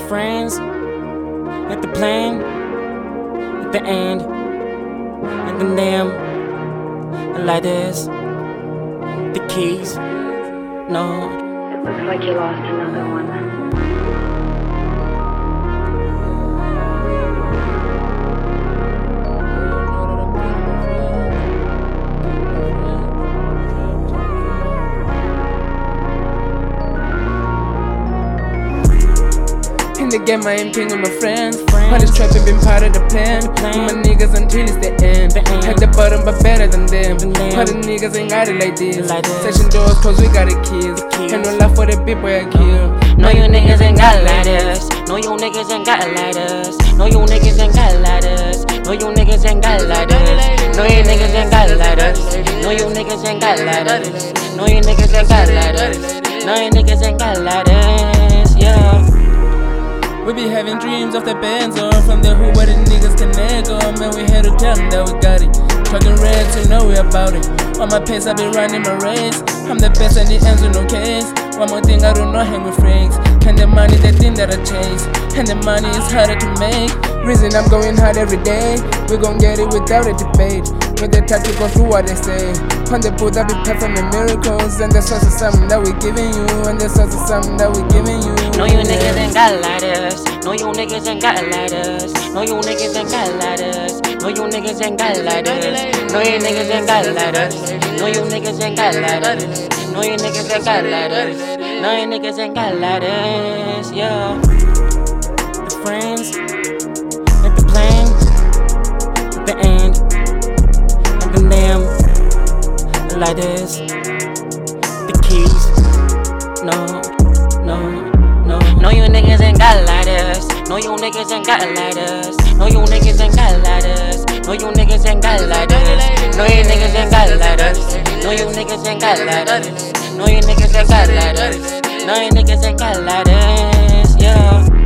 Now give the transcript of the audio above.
friends, with the plan, at the end, and then them, like this, the keys, no. It looks like you lost another one. In the game, I am king with my friends. All this trapping been part of the plan. With my niggas until it's the end. At the bottom, but better than them. All the niggas ain't got it like this. Section doors closed, we got the keys. And no love for the big boy I kill. No, you niggas ain't got it like this. No, you niggas ain't got it like this. No, you niggas ain't got it like this. No, you niggas ain't got it like this. No, you niggas ain't got it like this. No, you niggas ain't got it like this. No, you niggas ain't got it like this. No, you niggas ain't got it like this. Yeah. We be having dreams of the bands or from the hood where the niggas can go. Man, we had to tell them that we got it. Talking red, so you know we about it. On my pace, I be running my race. I'm the best and the ends with no case. One more thing, I do not hang with friends. And the money, the thing that I chase. And the money is harder to make. Reason I'm going hard every day. We gon' get it without a debate. With the time to go through what they say. On the booth, I be performing miracles. And the source of something that we giving you. And the source of something that we giving you. No, you niggas ain't got it like this. No, you niggas ain't got it like this. No, you niggas ain't got it like this. No, you niggas ain't got it like this. No, you niggas ain't got it like this. No, you niggas ain't got it like this. No, you niggas ain't got it like this. No, you niggas ain't got it like this. Yeah. The friends, at the plan, at the end, and then them, like this. The keys, no. No, you niggas ain't got it like this. No, you niggas ain't got it like this. No, you niggas ain't got it like this. No, you niggas ain't got it like this. No, you niggas ain't got it like this. No, you niggas ain't got it like this. No, you niggas ain't got it like this. No, you niggas ain't got it like this. Yeah.